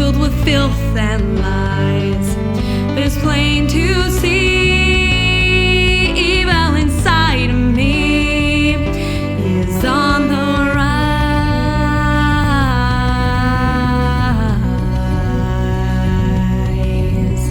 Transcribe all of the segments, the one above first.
filled with filth and lies. It's plain to see evil inside of me is on the rise.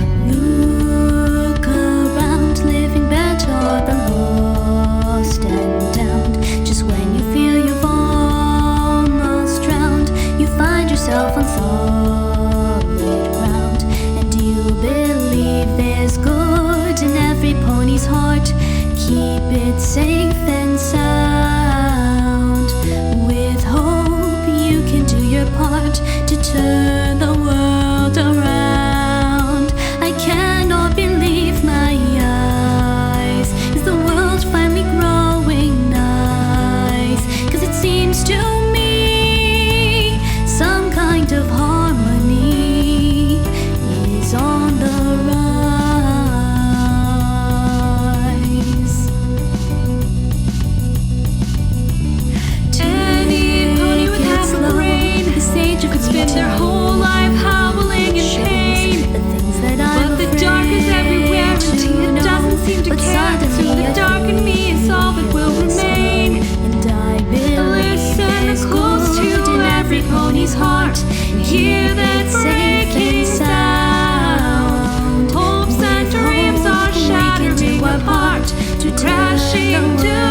Look around, living better than lost and downed. Just when you feel you've almost drowned, you find yourself on solid ground, and you believe there's good in every pony's heart. Keep it safe and sound. With hope you can do your part to turn the world around. I cannot believe my eyes. Is the world finally growing nice? 'Cause it seems to me some kind of harmony is on the rise. Any pony with half a brain, the sage could spend their whole life howling in pain. The things that I'm But the dark is everywhere and it doesn't seem to care. So the dark in me is all that will remain. And I Listen close to every pony's heart and hear that breaking sound. Hopes and dreams are shattering apart, crashing to